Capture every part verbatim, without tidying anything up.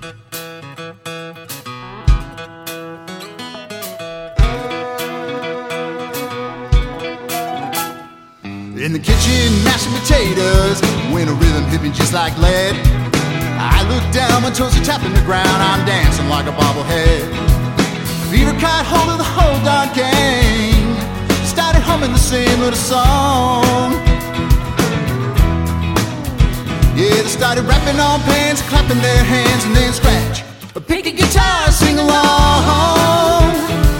In the kitchen, mashing potatoes, when a rhythm hit me just like lead. I look down, my toes are tapping the ground, I'm dancing like a bobblehead. Fever caught hold of the whole darn gang, started humming the same little song. Yeah, they started rapping on pans, clapping their hands, and then scratch, pick a guitar, sing along.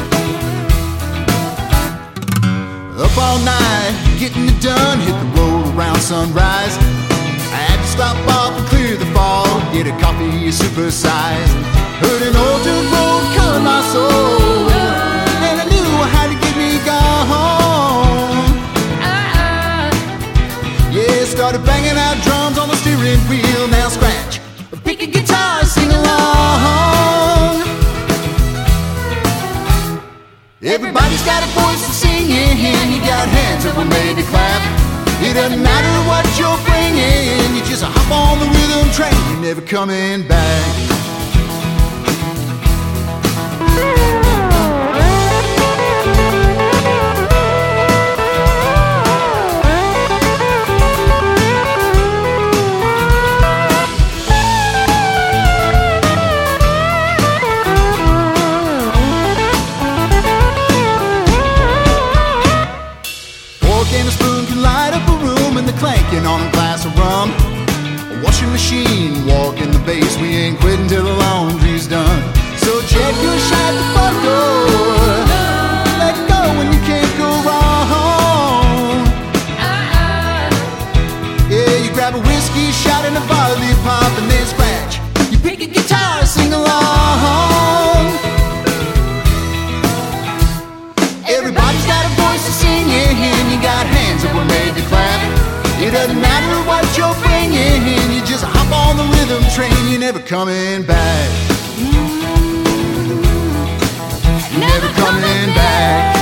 Up all night, getting it done, hit the road around sunrise. I had to stop off and clear the fog, get a coffee supersized. Heard an old dirt road calling my soul, and I knew I had to get me gone. Yeah, started banging out drums on the steering wheel. Now scratch, pick a guitar, sing along. Everybody's got a voice to sing in, you got hands that were made to clap. It doesn't matter what you're bringing, you just hop on the rhythm train, you're never coming back. And a spoon can light up a room, and the clanking on a glass of rum. A washing machine, walk in the base, we ain't quitting till the laundry's done. So check your shit at the front door, let go when you can't go wrong. Yeah, you grab a whiskey shot and a barley pop, and then scratch, you pick a guitar, sing along. Everybody's got a voice to sing in, you got hands that were made to clap. It doesn't matter what you're bringing, you just hop on the rhythm train, you're never coming back. Never coming back.